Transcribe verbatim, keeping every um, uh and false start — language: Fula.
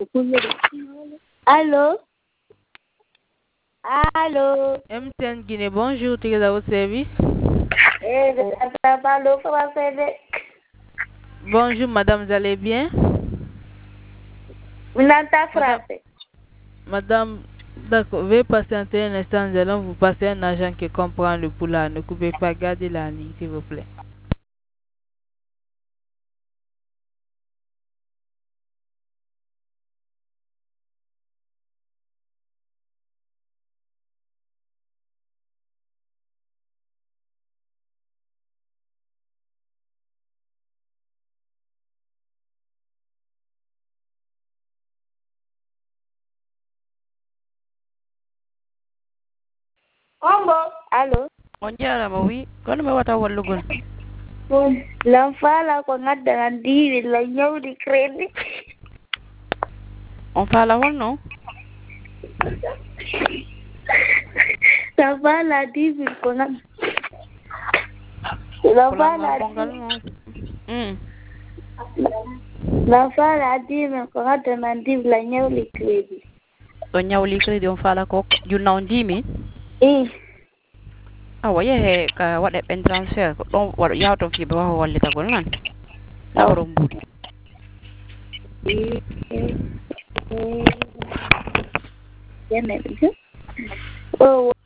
Allô? Allô? M T N Guinée, bonjour, tu es à votre service. Eh, allô, comment ça va? Bonjour, madame, vous allez bien? Vous n'entendez français? Madame, d'accord, veuillez patienter un instant, nous allons vous passer un agent qui comprend le poula. Ne coupez pas, gardez la ligne, s'il vous plaît. Combo? Allô? On dirait, oui. Quand on me voit à Wallogon. L'enfant là qu'on a dans il la ñëw di crédit. On parle à Wall, non? L'enfant là dix mille qu'on a. L'enfant là Hmm. L'enfant là dix mille qu'on a dans il la ñëw di crédit. On ñaw li crédit on fala ko junna on dimi. Eh. Ah waye he ka wada ben transfer ko don wado yawto fi ba wa wallita gol nan. Nawro mbudi. Eh. Eh. Eh. Oh.